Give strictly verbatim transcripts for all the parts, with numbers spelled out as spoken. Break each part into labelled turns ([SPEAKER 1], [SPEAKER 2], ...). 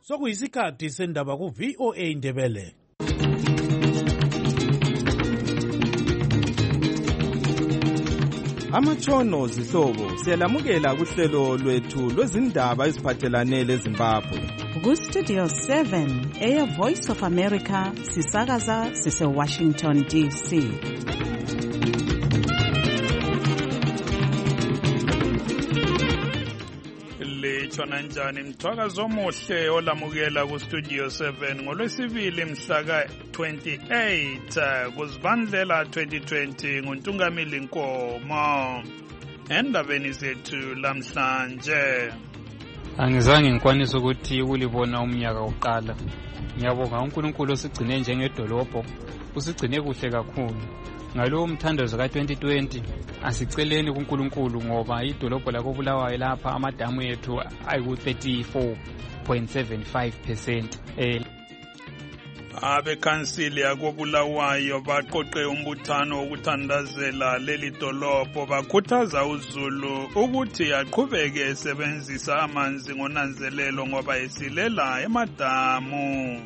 [SPEAKER 1] sokuyisikhathi sendaba ku-V O A Ndebele.
[SPEAKER 2] Amatshono zihlobo siyalamukela kuhlelo lwethu lwezindaba eziphathelane leZimbabwe.
[SPEAKER 3] Ku-Studio seven, Air Voice of America, sisakaza sise-Washington D C.
[SPEAKER 4] Litshona njani mthwakazo omuhle olamukela ku-Studio seven ngolwesibili mhla ka-twenty-eight kuzibandlela twenty twenty nguNtungamili Nkomo. Endabeni zethu lamhlanje,
[SPEAKER 5] angizange ngikwanise ukuthi ulibona umnyaka uqala. Ngiyabonga uNkulunkulu osigcine njengedolobho, usigcine kuhle kakhulu. Ngalowo mthandazo ka-twenty twenty asiceleni kuNkulunkulu ngoba idolobho lako Bulawayo lapha amadamu ethu ayiku thirty-four point seven five percent. eh
[SPEAKER 4] abekhansili yako Bulawayo baqoqe umbuthano wokuthandazela leli dolobho, bakhuthaza uZulu ukuthi aqhubeke esebenzisa amanzi ngonanzelelo ngoba esilela emadamu.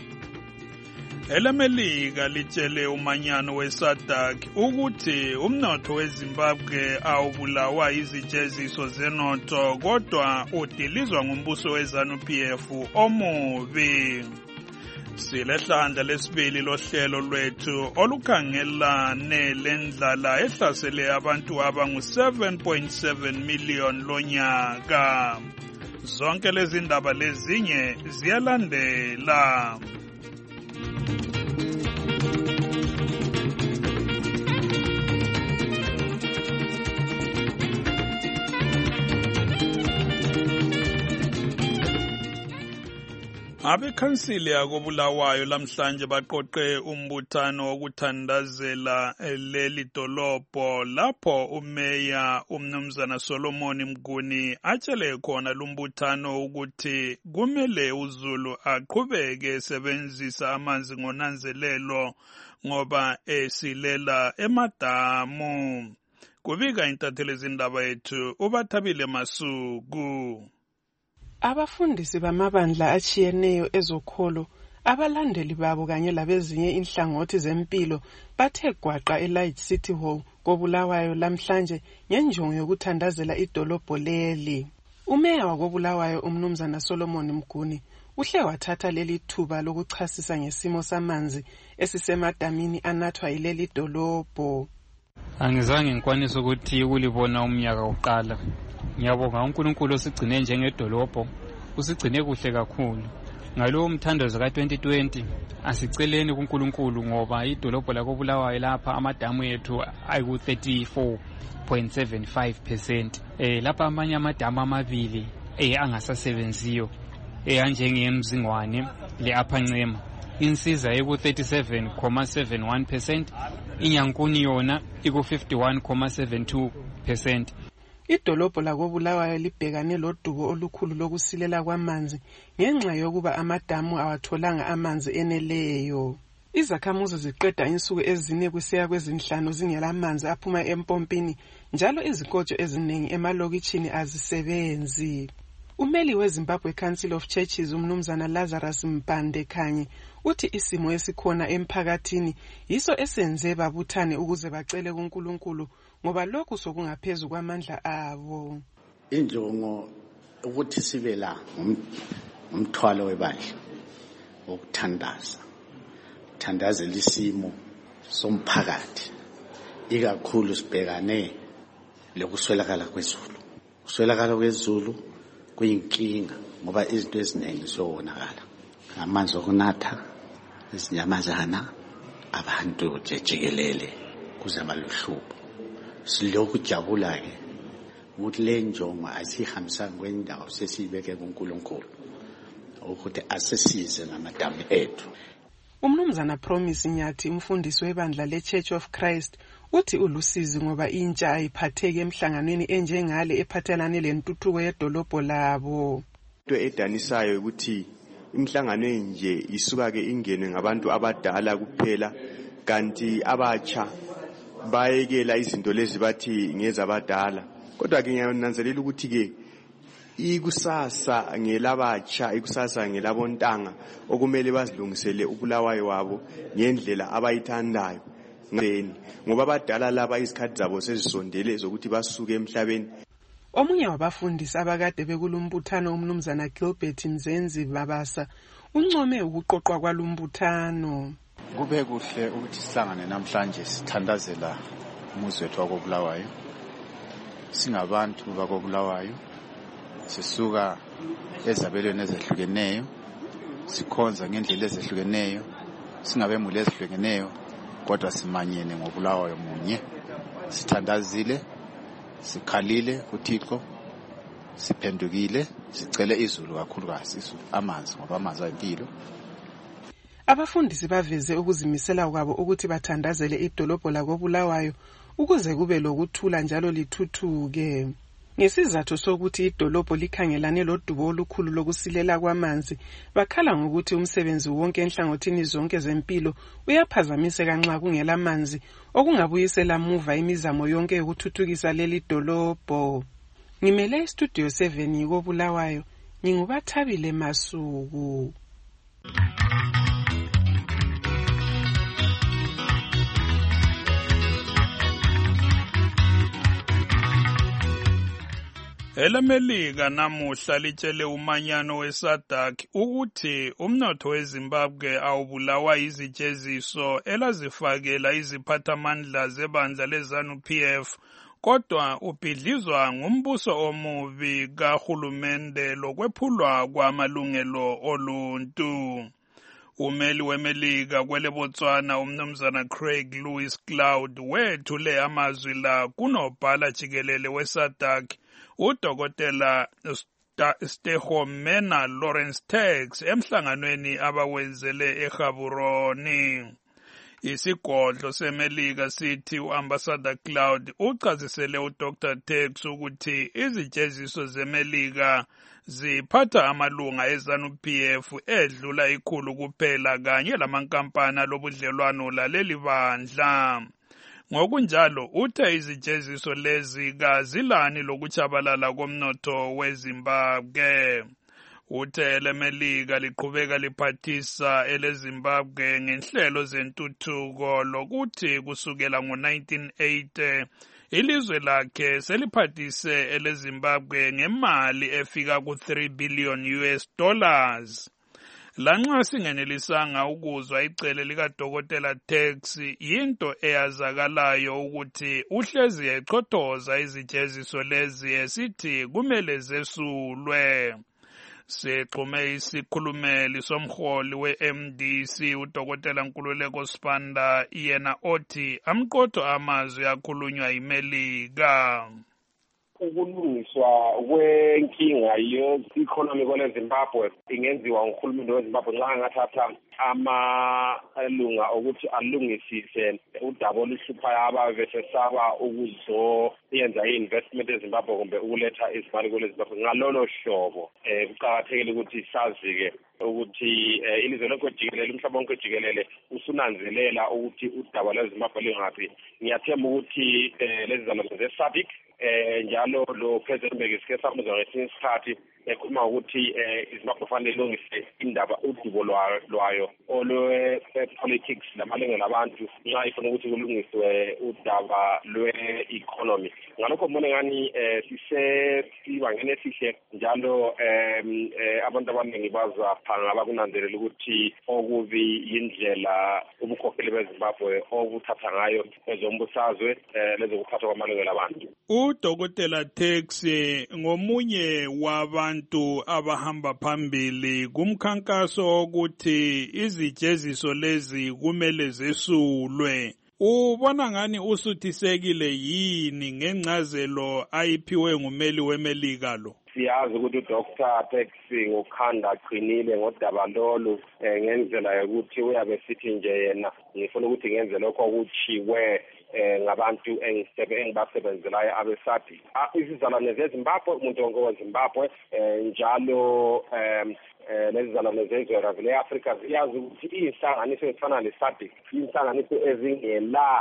[SPEAKER 4] EleMelika litshele umanyano weSADC ukuthi umnotho weZimbabwe awubulawa izijeziso zenotho kodwa udilizwa ngumbuso weZANU P F omubi. Silehlandla lesibili lohlelo lwethu olukhangelane lendlala ehlasele abantu abangu seven point seven million lonyaka. Zonke lezi ndaba lezinye ziyalandela. Abekhansili yako Bulawayo lamhlanje baqoqe umbuthano wokuthandazela leli dolobho lapho umeya umnumzana Solomon Mguni atshele khona lumbuthano ukuthi kumele uZulu aqhubeke esebenzisa amanzi ngonanzelelo ngoba esilela emadamu. Kubika intatheli zindaba yethu uBathabile Masuku.
[SPEAKER 6] Abafundisi bamabandla achiyeneyo ezokholo, abalandeli babo kanye labezinye inhlangothi zempilo bathe gwaqa eLight City Hall koBulawayo lamhlanje ngenjongo yokuthandazela idolobho leli. Umeya wakoBulawayo umnumzana Solomon Mguni uhle wathatha leli thuba lokuchasisa ngesimo samanzi esisemadamini anathwa yileli dolobho.
[SPEAKER 5] Angizange ngikwanise ukuthi ulibona umnyaka uqala. Ngiyabonga uNkulunkulu osigcine njengedolobho, usigcine kuhle kakhulu. Ngalowo mthandazo ka-twenty twenty asiceleni kuNkulunkulu ngoba idolobho lako Bulawayo lapha amadamu ethu ayiku thirty-four point seven five percent. Eh lapha amanye amadamu amabili eh angasasebenziyo eh anjengeMzingwane leAphancema. Insiza eku thirty-seven point seven one percent, iNyankuni yona iku fifty-one point seven two percent.
[SPEAKER 6] Idolobho lako Bulawayo libhekane lodubo olukhulu lokusilela kwamanzi ngenxa yokuba amadamu awatholanga amanzi eneleyo. Izakhamuzi ziqeda insuku ezine kusiya kwezinhlanu zingela amanzi aphuma empompini, njalo izikotsho eziningi emalokitshini azisebenzi. Umeli weZimbabwe Council of Churches umnumzana Lazarus Mpande Khanye uthi isimo esikhona emphakathini yiso esenze babuthane ukuze bacele kuNkulunkulu ngoba lokhu sokungaphezulu kwamandla abo.
[SPEAKER 7] Injongo ukuthi sibe la umthwalo webandla wokuthandaza, thandazela isimo somphakathi, ikakhulu sibhekane lokuswelakala kwezulu. Ukuswelakala kwezulu kuyinkinga ngoba izinto eziningi ziyonakala. Amanzi okunatha, izinyamazana, abantu jejikelele kuzama luhlubo. Silokhu jabula ke ukuthi le njongo asihambisana kwendawo sesibeke kuNkulunkulu ukuthi asesize namadamu ethu.
[SPEAKER 6] Umnumzana Promise Nyathi umfundisi webandla leChurch of Christ uthi ulusizi ngoba intsha ayiphatheke emhlanganweni enjengale ephathelane lentuthuko yedolobho labo.
[SPEAKER 8] Into edanisayo ukuthi imhlangano enje isuka ke ingene ngabantu abadala kuphela kanti abatsha bayekela izinto lezi bathi ngeza abadala. Kodwa ke ngiyananzelela ukuthi ke ikusasa ngelabatsha ikusasa ngelabontanga okumele bazilungisele ubulawayo wabo ngendlela abayithandayo ngeni ngoba abadala laba izikhathi zabo sezisondele zokuthi basuke emhlabeni.
[SPEAKER 6] Omunye wabafundisi abakade bekulumbuthano umnumzana Gilbert Mzenzi Babasa uncome ukuqoqwa kwalumbuthano.
[SPEAKER 9] Kube kuhle ukuthi sihlangane namhlanje sithandazela umuzi wethu wakobulawayo. Singabantu bakobulawayo sisuka ezabelweni ezehlukeneyo, sikhonza ngendlela ezehlukeneyo, singabemuli ezehlukeneyo, kodwa simanyene ngobulawayo munye. Sithandazile, sikhalile kuThixo, siphendukile, sicele izulu kakhulukazi, izulu amanzi ngoba amanzi ayimpilo.
[SPEAKER 6] Abafundisi baveze ukuzimisela kwabo ukuthi bathandazele idolobho lakobulawayo ukuze kube lokuthula njalo lithuthuke. Ngesizathu sokuthi idolobho likhangelane lodubo olukhulu lokusilela kwamanzi, bakhala ngokuthi umsebenzi wonke enhlangothini zonke zempilo uyaphazamiseka nxa kungela manzi, okungabuyisela muva imizamo yonke yokuthuthukisa leli dolobho. Ngimele istudio seven yikobulawayo, ngingubathabile Masuku.
[SPEAKER 4] ElaMelika namuhla litshele umanyano weSADC ukuthi umnotho weZimbabwe awubulawa izijeziso elazifakela iziphathamandla zebandla leZANU P F, kodwa ubhidlizwa ngumbuso omubi kahulumende lokwephulwa kwamalungelo oluntu. Umeli weMelika kwele Botswana umnumzana Craig Louis Cloud wethule amazwi la kunobhala jikelele weSADC uDokotela Stehomena Lawrence Tax emhlanganweni abawenzele eGaborone. Isigodlo seMelika sithi uAmbassador Cloud uchazisele uDoctor Tax ukuthi izijeziso zeMelika ziphatha amalunga eZANU P F edlula ikhulu kuphela kanye lamankampani lobudlelwano laleli bandla. Ngokunjalo uthe izijeziso lezi kazilani lokuchabalala komnotho weZimbabwe. Uthe eleMelika liqhubeka liphathisa eleZimbabwe ngenhlelo zentuthuko lokuthi kusukela ngo nineteen eighty ilizwe lakhe seliphathise eleZimbabwe ngemali efika ku three billion U S dollars. Lanxa singenelisanga ukuzwa icele likaDokotela Tax, yinto eyazakalayo ukuthi uhlezi echothoza izijeziso lezi esithi kumele zesulwe. Sexhume isikhulumeli somholi we-M D C uDokotela Nkululeko Sibanda yena othi amqotho amazwi akhulunywa yiMelika.
[SPEAKER 10] Ukulungiswa kwenkinga ye-economy kweleZimbabwe ingenziwa nguhulumende weZimbabwe nxa ngathatha amalunga ukuthi alungisise udaba oluhluphayo ababe besesaba ukuzoyenza i-investment eZimbabwe kumbe ukuletha izimali kweleZimbabwe. Ngalolo hlobo um kuqakathekile ukuthi sazi-ke ukuthi ilizwe lonke jikelele umhlaba wonke jikelele usunanzelela ukuthi udaba lweZimbabwe lingaphi. Ngiyathemba ukuthi lezi zalwane ze-SADC eh njalo lo President Mbeki samuzwa ngesinye isikhathi ekhuluma ukuthi iZimbabwe kufanele ilungise indaba udubo lwayo olwe politics lamalungelo abantu nxa ifuna ukuthi kulungiswe udaba lwe-economy. Ngalokho mbona ngani sise sibangene sihle njalo abantu abaningi bazaphanga bakunanzelela ukuthi okubi yindlela ubukhokheli beZimbabwe obuthatha ngayo ezombusazwe lezokuphathwa kwamalungelo abantu.
[SPEAKER 4] uDokotela Tax ngomunye wabantu abahamba phambili kumkhankaso ukuthi izijeziso lezi kumele zesulwe. Ubona ngani usuthisekile yini ngencazelo ayiphiwe ngumeli weMelika lo?
[SPEAKER 10] Siyazi ukuthi uDoctor Tax ngokhanda aqinile ngodaba lolu ngendlela yokuthi uyabe sithi nje yena ngifuna ukuthi ngenze lokho okuchiwe eh ngabantu engibasebenzelayo abeSADC. Izizalwane zeZimbabwe umuntu wonke weZimbabwe njalo em lezizalwane zezwe le-Afrika ziyazi ukuthi inhlanganiso ezifana ne-SADC inhlanganiso ezingela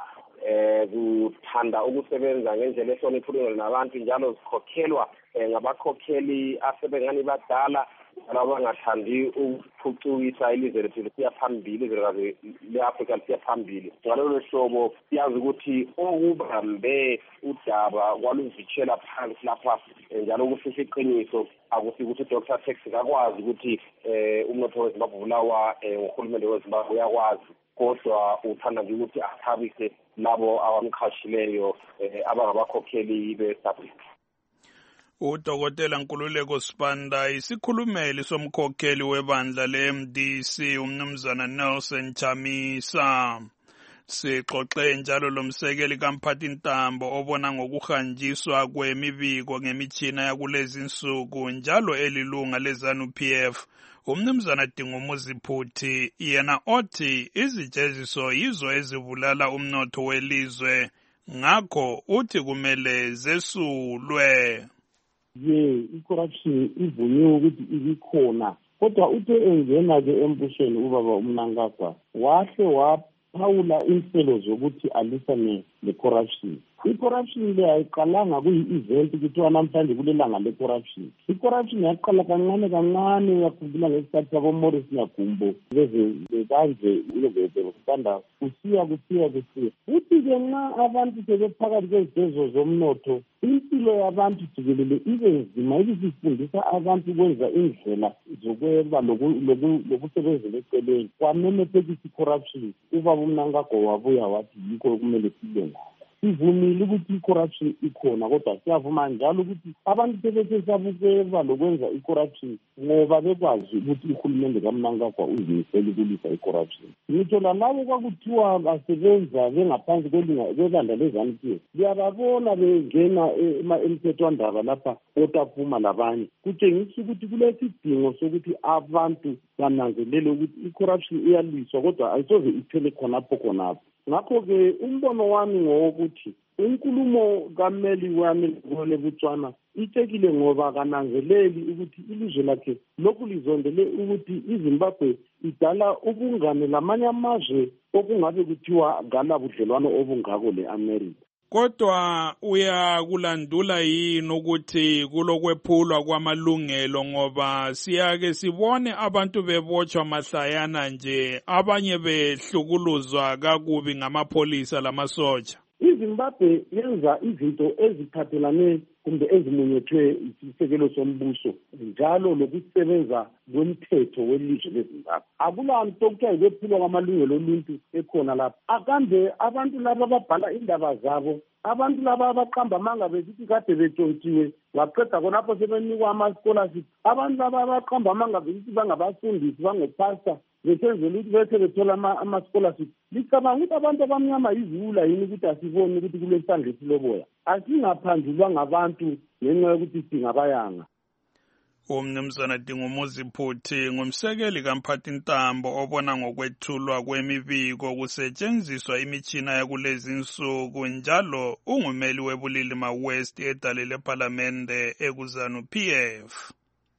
[SPEAKER 10] eh kuthanda ukusebenza ngendlela ehloniphile nabantu njalo zikhokhelwa ngabakhokheli asebengani badala laba bangathandi ukuphucukisa ilizwe lethu lisiya phambili izwe le-Afrika lisiya phambili. Ngalolo hlobo siyazi ukuthi okubambe udaba kwaluvitshela phansi lapha njalo ukufihla iqiniso akusikuthi uDoctor Tex akwazi ukuthi umnotho weZimbabwe ubulawa nguhulumende weZimbabwe uyakwazi, kodwa uthanda nje ukuthi athabise labo abamkhashileyo abangabakhokheli be-South Africa.
[SPEAKER 4] Udokotela Nkululeko Sibanda isikhulumeli somkhokheli webandla le-M D C umnumzana Nelson Chamisa. Sixoxe njalo lomsekeli kaMphathintambo obona ngokuhanjiswa kwemibiko ngemitshina yakulezi insuku njalo elilunga leZANU P F umnumzana Dingumuzi Phuthi yena othi izijeziso yizo ezibulala umnotho welizwe ngakho uthi kumele zesulwe.
[SPEAKER 11] ye i-corruption ivunyiwe ukuthi ibikhona, kodwa uthe engena-ke embusweni ubaba uMnangagwa wahle waphawula inhlelo zokuthi alisane ne-corruption. I-corruption le ayiqalanga kuyi-event kuthiwa namhlanje kulelanga le-corruption. I-corruption yaqala kancane kancane yakhumbula ngesikhathi sabo-Morris Nyagumbo bekanje ulobezebesitanda kusiya kusiya kusiya. Futhi-ke nxa abantu sebephakathi kwezezo zomnotho impilo yabantu jikelele ibe nzima, ibisifundisa abantu kwenza indlela zokweba lokusebenzela eceleni kwamemethekisa i-corruption. Ubaba uMnangagwa wabuya wathi yikho kumele sibe ngakho. Sivumile ukuthi i-corruption ikhona, kodwa siyavuma njalo ukuthi abantu sebesesabukela lokwenza i-corruption ngoba bekwazi ukuthi uhulumende kaMnangagwa uzimisele ukulisa i-corruption. Ngitsho lalabo kwakuthiwa basebenza bengaphansi kwebandla leZANU P F liyababona bengena emthethwandaba lapha otaphuma labanye. Kutshengisa ukuthi kulesidingo sokuthi abantu bananzelele ukuthi i-corruption iyaliswa, kodwa ayisoze iphele khonapho khonapho. Ngakho-ke umbono wami ngowokuthi inkulumo kammeli wami ngole Botswana itekile ngoba kananzeleli ukuthi ilizwe lakhe lokhu lizondele ukuthi iZimbabwe idala ubungane lamanye amazwe okungabe kuthiwa gala budlelwano obungako le-America.
[SPEAKER 4] Kodwa uyakulandula yini ukuthi kulokwephulwa kwamalungelo ngoba siyake sibone abantu bebotshwa mahlayana nje abanye behlukuluzwa kakubi ngamapolisa lamasotsha?
[SPEAKER 11] iZimbabwe yenza izinto eziphathelane kumbe ezimunyethwe isisekelo sombuso njalo lokusebenza kwemthetho welizwe leZimbabwe. Akulanto okuthiwa yikwephulwa kwamalungelo oluntu ekhona lapha. Akambe abantu laba ababhala indaba zabo, abantu laba abaqamba amanga besithi kade betshontshiwe waqeda khonapho sebenikwa ama-scholarship, abantu laba abaqamba amanga besithi bangabafundisi bangopasta besenzela ukuthi bethe bethola ama-scholarship. Licabanga ukuthi abantu abamnyama yiziwula yini ukuthi asiboni ukuthi kulesandla esiloboya? Asingaphandlulwa ngabantu ngenxa yokuthi singabayanga.
[SPEAKER 4] Umnumzana Dingumuzi Phuthi ngumsekeli kaMphathintambo obona ngokwethulwa kwemibiko kusetshenziswa imitshina yakulezi insuku njalo ungumeli webulilima West edale lePhalamende ekuZANU P F.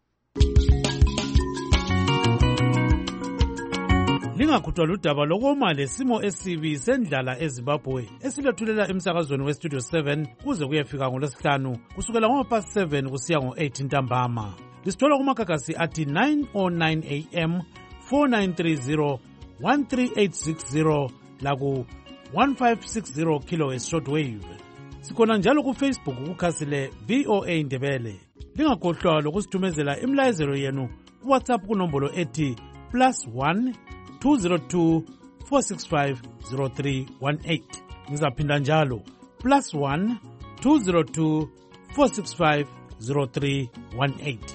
[SPEAKER 1] Lingakhuthwa ludaba lokoma lesimo esibi sendlala eZimbabwe esilethulela emsakazweni westudio seven kuze kuyefika ngolwesihlanu kusukela ngo-past seven kusiya ngo-eight ntambama. Lisithola kumakagasi athi nine oh nine a m, four nine three zero, one three eight six zero laku fifteen sixty kilohertz shortwave. Sikhona njalo kuFacebook kukhasile V O A Ndebele. Lingakhohlwa lokusithumezela imlayezelo yenu kuWhatsApp kunombolo ethi plus one two zero two four six five zero three one eight. Ngizaphinda njalo plus one two zero two four six five zero three one eight.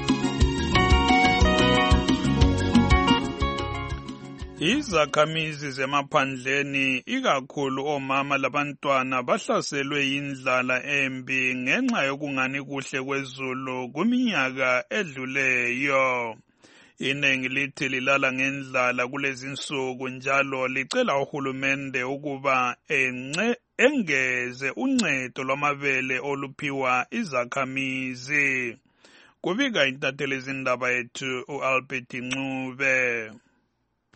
[SPEAKER 4] Izakhamizi zemaphandleni ikakhulu omama labantwana bahlaselwe yindlala embi ngenxa yokungani kuhle kwezulu kuminyaka edluleyo. Inengi lithi lilala ngendlala kulezi insuku njalo licela uhulumende ukuba enxe engeze uncedo lwamabele oluphiwa izakhamizi. Kubika intatheli zindaba yethu uAlbert Ncube.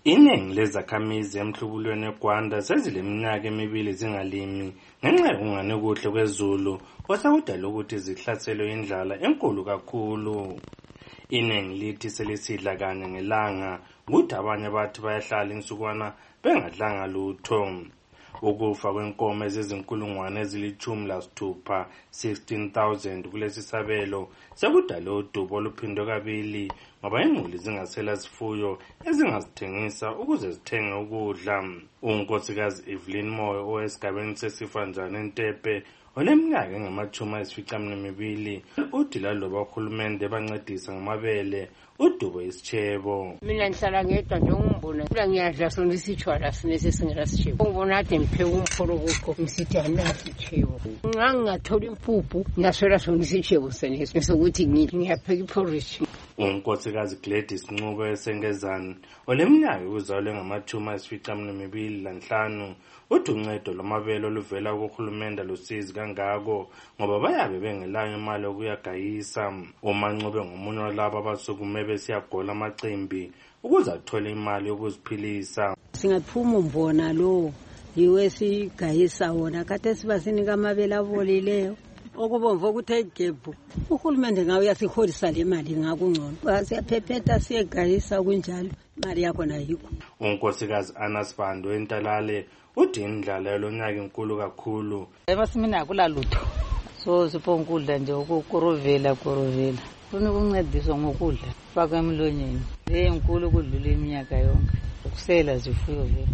[SPEAKER 12] Iningi lezakhamizi emhlubulweni eGwanda sezileminyaka emibili zingalimi ngenxa yokungani kuhle kwezulu osekudala ukuthi zihlaselwe indlala enkulu kakhulu. Iningi lithi selisidla kanye ngelanga ukuthi abanye bathi bayahlala insukwana bengadlanga lutho. Ukufa kwenkomo ezizinkulungwane ezilithumi lasithupha sixteen thousand kulesi sabelo sekudala udubo oluphindwe kabili ngoba imuli zingasela zifuyo ezingazithengisa ukuze zithenge ukudla. Unkosikazi Evelyn Moyo owesigabeni sesifanjana eNtepe oleminyaka engamachumi ayisificaminwembili uthi laloba uhulumende bancedisa ngamabele udubo isitshebo.
[SPEAKER 13] Mina ngihlala ngedwa nje ungimbona kula ngiyadla sona isitshwala sinese singela sitshebo. Ungibona ade ngipheka umpholo kukho ngisithi anasi isitshebo. Ngangingathola impuphu ngaswela sona isitshebo senese sokuthi ngiyapheka iporridge.
[SPEAKER 12] Unkosikazi Gladys Ncube esengezana oleminyaka uzalwe ngamachumi ayisificaminwembili lanhlanu uthi uncedo lwamabele oluvela kuhulumende lusizi kangako ngoba bayabe bengelayo imali yokuyagayisa. Uma Ncube ngomunye walabo abasukume besiyagola amacimbi ukuze athole imali yokuziphilisa.
[SPEAKER 14] Singaphuma umbona lo yiwe sigayisa wona kade siba sinika amabele abolileyo okubomva ukuthi egebhu uhulumende ngawe uyasiholisa le mali ngakungcono basiyaphepheta siyegayisa kunjalo imali yakho nayikho.
[SPEAKER 12] Unkosikazi Anas Bando entalale uthi indlala yalonyaka inkulu kakhulu.
[SPEAKER 15] Emasimini akula lutho so sipho ukudla nje ukukurovela kurovela funa ukuncediswa ngokudla fakwe emlonyeni enkulu kudlula iminyaka yonke ukusela zifuyo vele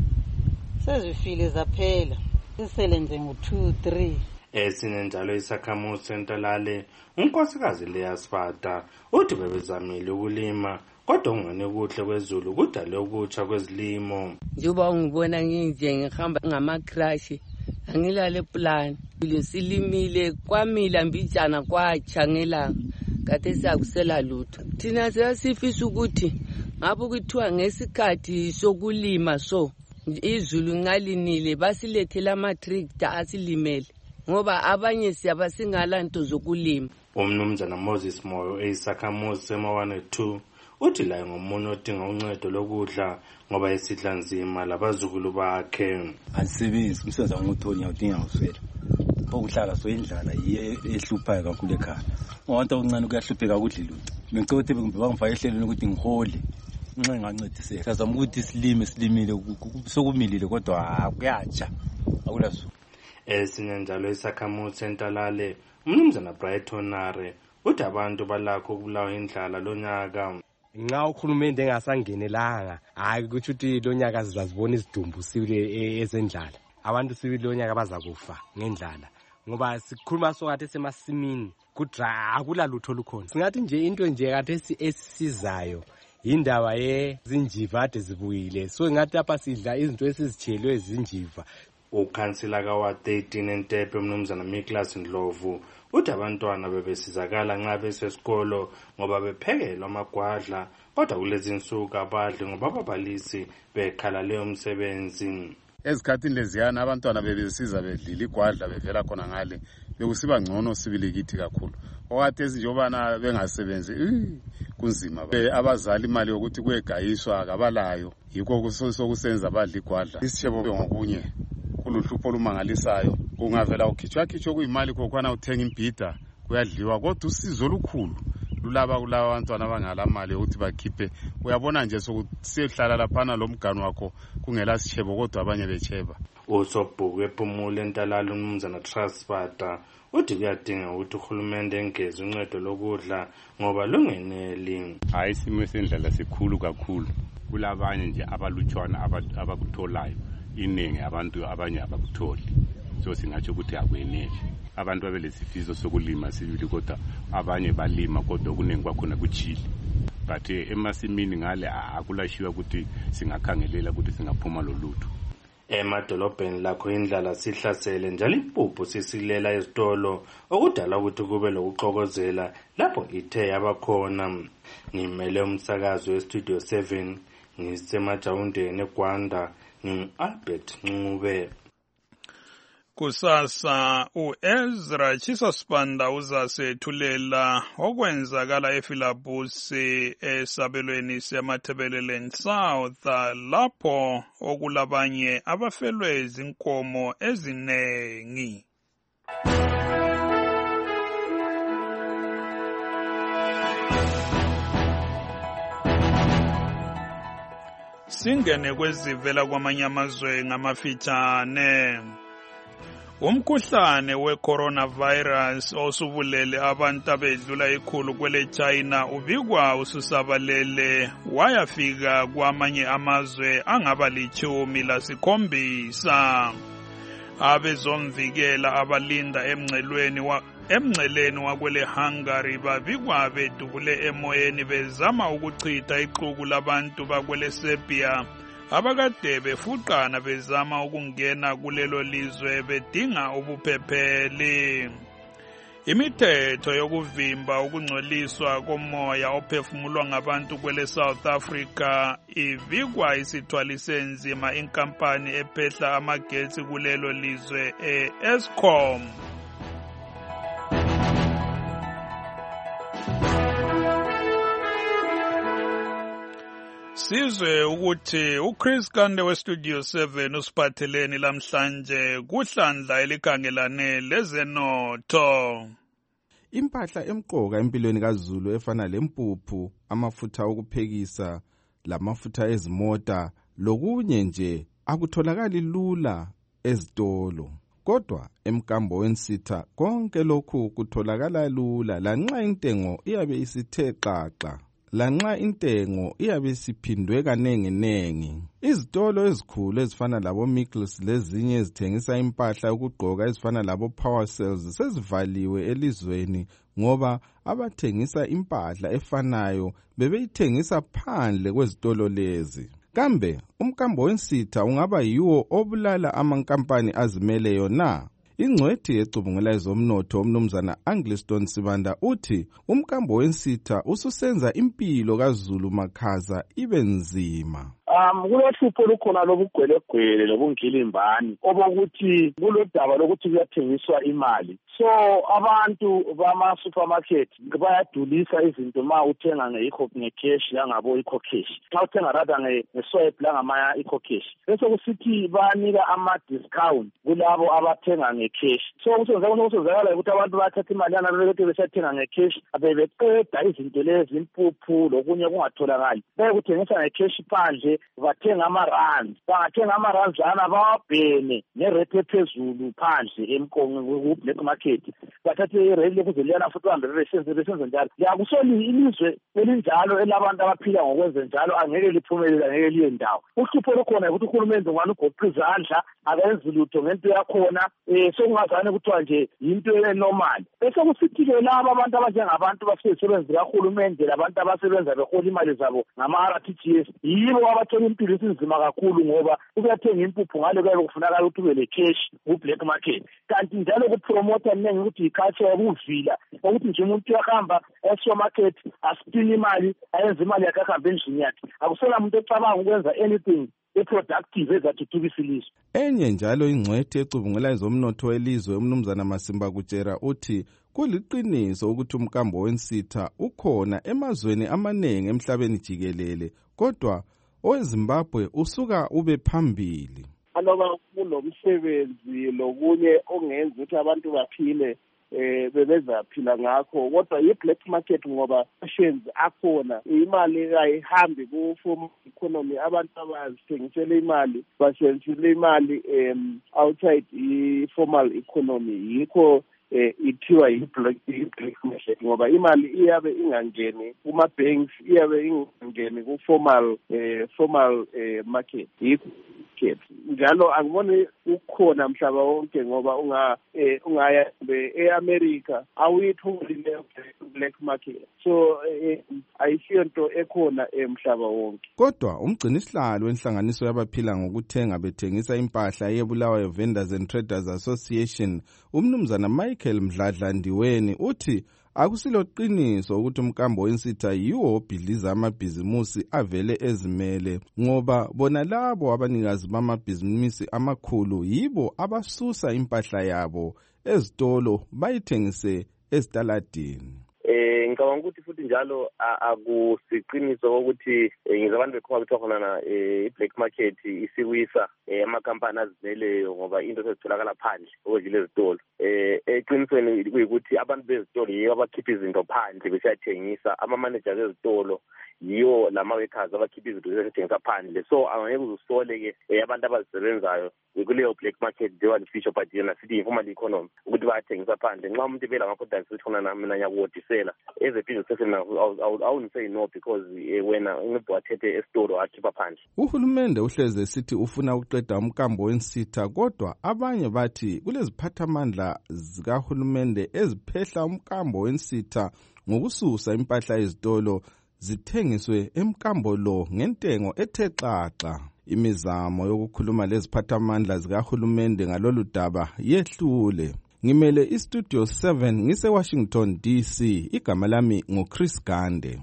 [SPEAKER 15] sezifile zaphela sisele nje ngo two three.
[SPEAKER 12] Esine njalo isakhamuzi sentalale unkosikazi Leah Sifata uthi bebezamile ukulima kodwa ungani kuhle kwezulu kudale ukutsha kwezilimo.
[SPEAKER 16] Njengoba ungibona nginje ngihamba ngama crash angilale plan silimile kwamila mbijana kwacha ngelanga kade siyakusela lutho thina siyasifisa ukuthi ngabe kuthiwa ngesikhathi sokulima so izulu ngalinile basilethela ama tractor asilimele ngoba abanye siyaba singalanto zokulima.
[SPEAKER 12] Umnumzana Moses Moyo eyisakhamuzi semawane two uthi la ngomunye odinga uncedo lokudla ngoba esidla nzima labazukulu bakhe.
[SPEAKER 17] Asisebenzi umsebenzi wanguthola ngiyadinga uswela okuhlala so indlala ehluphayo kakhulu ekhaya ngoba uncane kuyahlupheka kudla lutho ngicothe kumbe bangifaka ehlelweni ukuthi ngihole nxa ngancediseka sazama ukuthi silime silimile sokumilile kodwa kuyatsha akulaso.
[SPEAKER 12] Esinye njalo isakhamuzi sentalale umnumzana Brighton Nare uthi abantu balakho ukubulawa indlala lonyaka.
[SPEAKER 18] Nxa uhulumende engasangenelanga hayi kuthi uthi lonyaka sizazibona izidumbu sibile ezendlala abantu sibile lonyaka bazakufa ngendlala ngoba sikhuluma sokathi semasimini kudra akula lutho lukhona. Singathi nje into nje kade esisizayo indaba yezinjiva ade zibuyile so ngathi apha sidla izinto esizitshelwe ezinjiva.
[SPEAKER 12] Ukhansila kawa thirteen eNtepe umnumzana Miklas Ndlovu uthi abantwana bebesizakala nxa besesikolo ngoba bephekelwa amagwadla kodwa kulezi insuku abadli ngoba ababalisi bekhala leyo msebenzi.
[SPEAKER 9] Ezikhathini leziyana abantwana bebesiza bedlila igwadla bevela khona ngale bekusiba ngcono sibili kithi kakhulu okade ezinjobana bengasebenzi kunzima abazali imali yokuthi kuyegayiswa akabalayo yikho kusokusenza badla igwadla isishebo ngokunye kuluhlupho olumangalisayo kungavela ukhitshwa khitshwa kuyimali kokhwana uthenga imbhida kuyadliwa kodwa usizo olukhulu lulaba kulaba abantwana abangala mali ukuthi bakhiphe uyabona nje sokusihlala laphana lomganu wakho kungela sishebo kodwa abanye becheba.
[SPEAKER 12] Usobhuku ephumule entalala umnumzana Transparta uthi kuyadinga ukuthi uhulumende engeze uncedo lokudla ngoba lungeneli.
[SPEAKER 19] Hayi isimo sendlala sikhulu kakhulu kulabanye nje abalutshwana abakutholayo iningi abantu abanye abakutholi so singatsho ukuthi akweneli abantu babelesifiso sokulima sibili kodwa abanye balima kodwa kuningi kwakhona kuchile but emasimini ngale akulashiwa ukuthi singakhangelela ukuthi singaphuma lolutho.
[SPEAKER 12] Emadolobheni lakho indlala sihlasele njalo impuphu sisilela ezitolo okudala ukuthi kube lokuxokozela lapho ithe yabakhona. Ngimele umsakazo westudio seven ngisemajawundeni eGwanda ngi-Albert Ncube.
[SPEAKER 4] Kusasa uEzra Chisasibanda uzasethulela okwenzakala eFilabusi esabelweni seMathebeleleni South lapho okulabanye abafelwe izinkomo ezinengi. Singene kwezivela kwamanye amazwe ngamafitshane. Umkhuhlane we-coronavirus osubulele abantu abedlula ikhulu kwele China ubikwa ususabalele wayafika kwamanye amazwe angaba lichumi lasikhombisa. Abezomvikela abalinda emngcelweni wa emngceleni wakwele Hungary babikwa bedubule emoyeni bezama ukuchitha ixuku labantu bakwele Serbia abakade befuqana bezama ukungena kulelo lizwe bedinga ubuphepheli. Imithetho yokuvimba ukungcoliswa komoya ophefumulwa ngabantu kwele South Africa ivikwa isithwalise nzima inkampani ephehla amagetsi kulelo lizwe e-Eskom. Sizwe ukuthi uChris Kande weStudio seven usiphatheleni lamhlanje kuhlandla elikhangelane lezenotho.
[SPEAKER 2] Impahla emqoka empilweni kaZulu efana lempuphu, amafutha okuphekisa, lamafutha ezimota lokunye nje akutholakali lula ezitolo. Kodwa emkambo wensitha konke lokhu kutholakala lula lanxa intengo iyabe isithe xaxa. Lanxa intengo iyabe siphindwe kanenge nengi. Izitolo ezikhulu ezifana labo Mickles lezinye ezithengisa impahla ukugqoka ezifana labo Power Cells sezivaliwe elizweni ngoba abathengisa impahla efanayo bebeyithengisa phandle kwezitolo lezi. Kambe umkambo wensitha ungaba yiwo obulala amankampani azimeleyo na? Ingcwethi yecubungula ezomnotho umnumzana Angliston Sibanda uthi umkambo wensitha ususenza impilo kaZulu Makhaza ibe nzima.
[SPEAKER 11] Um kulohlupho lukhona lobugwelegwele lobungilimbani obokuthi kulodaba lokuthi kuyathengiswa imali. So abantu bama supermarket bayadulisa izinto ma uthenga ngeikho ngecash langabo ikho cash. Xa uthenga rather ngeswipe langama ikho cash. Bese kusithi banika ama discount kulabo abathenga ngecash. So kusenzeka kusenzakala ukuthi abantu bathatha imali yana lokho besathenga ngecash abebeqeda izinto lezi impuphu lokunye kungatholakali. Bayekuthengisa ngecash phandle bathenga ama-runs bangathenga ama-runs ana bawabhene nerate ephezulu phandle emkongo ku-black market bathathe irate lekuze liyana futhi bahambe besenze besenze njalo. Yakusoli ilizwe elinjalo elabantu abaphila ngokwenze njalo angeke liphumelele angeke liye ndawo. Uhlupho lukhona ukuthi uhulumende ngani ugoqa izandla akenzi lutho ngento yakhona eh sokungazane kuthiwa nje into enormal. Bese kusithi-ke laba abantu abanjengabantu basebenzi kahulumende labantu abasebenza behola imali zabo ngama-R T G S yibo abathola impilo isinzima kakhulu ngoba ukuyathenga impuphu ngale kuyabe kufunakala ukuthi ube le-cash ku-black market. Kanti njalo kupromota ningi ukuthi i-culture yokuvila ukuthi nje umuntu uyahamba e-supermarket asipile imali ayenza imali yakhe ahambe endlini yakhe. Akusela muntu ecabanga ukwenza anything eproductive ezathuthukisa ilizwe.
[SPEAKER 2] Enye njalo ingcwethi ecubungula ezomnotho welizwe umnumzana Masimba Kutshera uthi kuliqiniso ukuthi umkambo wensitha ukhona emazweni amanengi emhlabeni jikelele kodwa oweZimbabwe usuka ube phambili.
[SPEAKER 11] Aloba kunomsebenzi lokunye ongenza ukuthi abantu baphile eh bebezaphila ngakho kodwa i-black market ngoba options akhona imali ayihambi ku-formal economy abantu abazithengisela imali basebenzisela imali um outside i-formal economy yikho eh ithiwa yi-black market ngoba imali iyabe ingangeni kuma-banks iyabe ingangeni ku-formal eh formal eh market yikho njalo angiboni ukhona mhlaba wonke ngoba unga eh, ungaya e-America awuyitholi le black market so eh, ayisiyo into ekhona emhlaba wonke.
[SPEAKER 2] Kodwa umgcinisihlalo wenhlanganiso yabaphila ngokuthenga bethengisa impahla yebulawayo Vendors and Traders Association umnumzana Michael Mdladla Ndiweni uthi akusilo qiniso ukuthi umkambo wensitha yiwo obhidliza amabhizimusi avele ezimele, ngoba bona labo abanikazi bamabhizimusi amakhulu yibo abasusa impahla yabo ezitolo bayithengise ezitaladini.
[SPEAKER 10] Eh ngicabanga ukuthi futhi njalo akusiqiniso ukuthi ngizabantu bekhoma kuthiwa khona na i-black market isiwisa amakampani azimeleyo ngoba into sezitholakala phandle okudlile ezitolo. Eh eqinisweni kuyikuthi abantu bezitolo yibo abakhipha izinto phandle besiyathengisa, ama-managers ezitolo yiwo lama-workers abakhipha izinto besiyethengisa phandle. So angeke uzusole ke abantu abazisebenzayo kuleyo black market njengoba lisisho but yona sithi informal economy ukuthi bayathengisa phandle. Nxa umuntu vela ngakho sithi khona na mina ngiyakuwodisela as a business person I wouldn't say no because wena umuntu wathethe esitolo wakhipha phandle.
[SPEAKER 2] Uhulumende uhleze sithi ufuna ukuqeda umkambo wensitha, kodwa abanye bathi kuleziphathamandla zikahulumende eziphehla umkambo wensitha ngokususa impahla ezitolo zithengiswe emkambo lo ngentengo ethe xaxa. Imizamo yokukhuluma leziphathamandla zikahulumende ngalolu daba yehlule. Ngimele iStudio seven ngise Washington D C. Igama lami ngoChris Gande.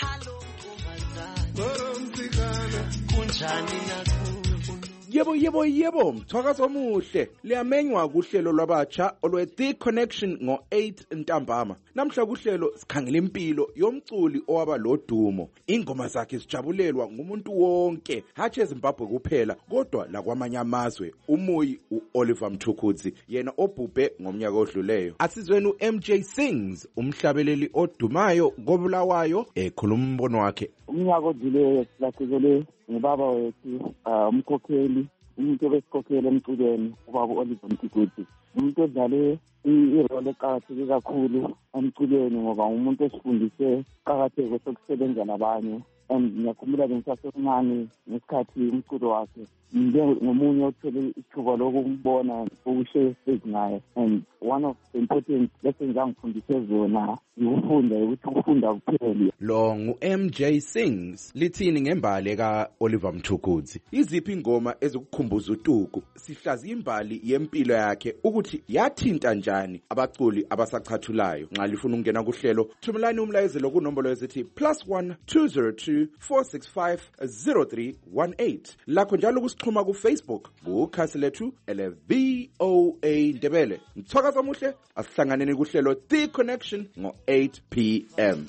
[SPEAKER 20] Yebo yebo yebo, mthwakazo omuhle. Liyamenywa kuhlelo lwabatsha olwe The Connection ngo eight ntambama. Namhla kuhlelo sikhangela impilo yomculi owaba lodumo. Ingoma zakhe sijabulelwa ngumuntu wonke, hathi eZimbabwe kuphela, kodwa lakwamanye amazwe. Umuyi uOliver Mthukudzi, yena obhubhe ngomnyaka odluleyo. Asizweni uM J Sings, umhlabeleli odumayo kobulawayo, ekhuluma umbono wakhe.
[SPEAKER 11] Umnyaka odluleyo silahlekele ngibaba wethu, umkhokheli, umuntu obesikhokhela emculweni, ubaba uOliver Mthukudzi. Umuntu odlale irole eqakatheke kakhulu emculweni ngoba umuntu osifundise iqakatheko sokusebenza labanye. And ngiyakhumbula bengisasemncane ngesikhathi umculo wakhe ngomunye othole ithuba lokumbona ukushe stage naye. And one of the important lessons angifundise zona ukufunda ukuthi ukufunda kupheli.
[SPEAKER 20] Lo ngu-M J Sings lithini ngembali ka-Oliver Mthukudzi? Iziphi ingoma ezikukhumbuza uTuku? Sihlaziya imbali yempilo yakhe ukuthi yathinta njani abaculi abasachathulayo. Nxa lifuna ukungena kuhlelo, thumelani umlayezelo kunombolo ezithi plus one two zero two four six five zero three one eight. Lakho njalo kusixhuma ku-Facebook kukhasi lethu ele V O A Ndebele. Mthwakazo omuhle, asihlanganeni kuhlelo The Connection ngo eight p m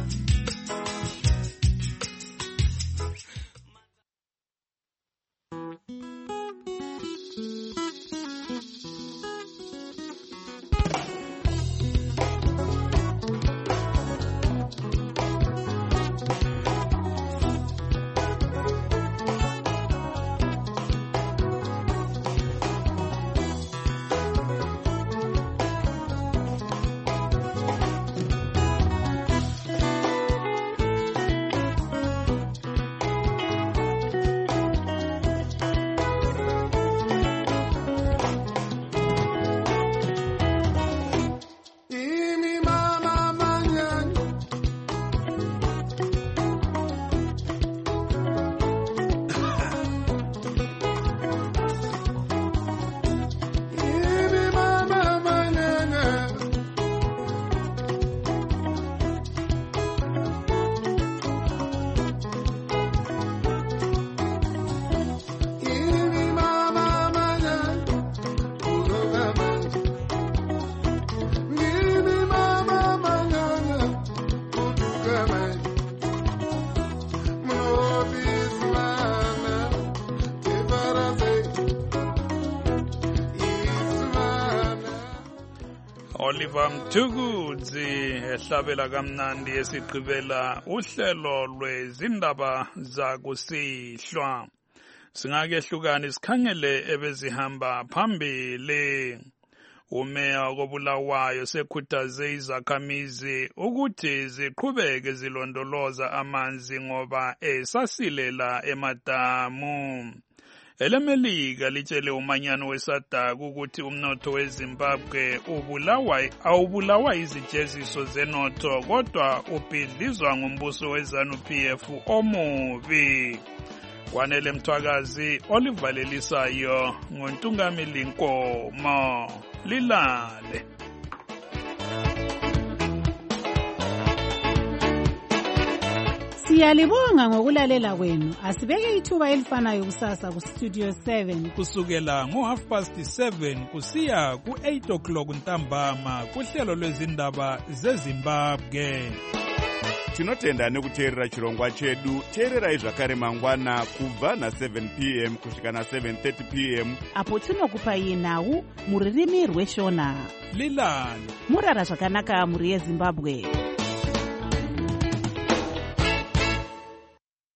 [SPEAKER 4] Oliver Mthukudzi ehlabela kamnandi esigqibela uhlelo lwezindaba zakusihlwa. Singake hlukani sikhangele ebezihamba phambili. Umeya kobulawayo sekhuthaze izakhamizi ukuthi ziqhubeke zilondoloza amanzi ngoba esasilela emadamu. Elemelika litshele umanyano weSADC ukuthi umnotho weZimbabwe ubulawa awubulawa izijeziso zenotho kodwa ubhidlizwa ngumbuso weZANU P F omubi. Kwanele Mthwakazi olivalelisayo ngontungameli Nkomo lilale.
[SPEAKER 21] Siyalibonga ngokulalela kwenu. Asibeke ithuba elifanayo kusasa ku Studio seven
[SPEAKER 4] kusukela ngo half past seven kusiya ku eight o'clock ntambama kuhlelo lwezindaba zeZimbabwe.
[SPEAKER 22] Tinotenda nekuteerera chirongwa chedu. Teererai zvakare mangwana kubva na seven p m kusvika na seven thirty p m
[SPEAKER 3] apo tinokupai nhau muririmi rweshona.
[SPEAKER 4] Lilani
[SPEAKER 3] murara zvakanaka muri yeZimbabwe.